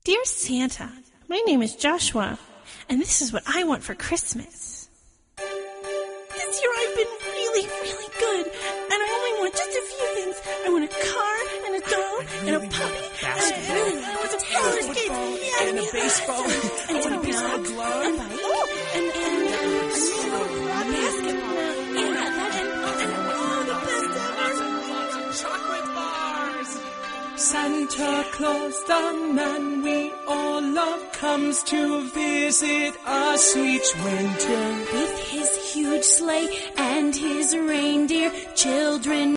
Dear Santa, my name is Joshua, and this is what I want for Christmas. This year I've been really, really good, and I only want just a few things. I want a car, and a doll, and a puppy, and I want some roller skates, and a baseball, and a baseball glove, and a basketball, and the best ever. Chocolate bars! Santa Claus, the man we all love, comes to visit us each winter. With his huge sleigh and his reindeer, children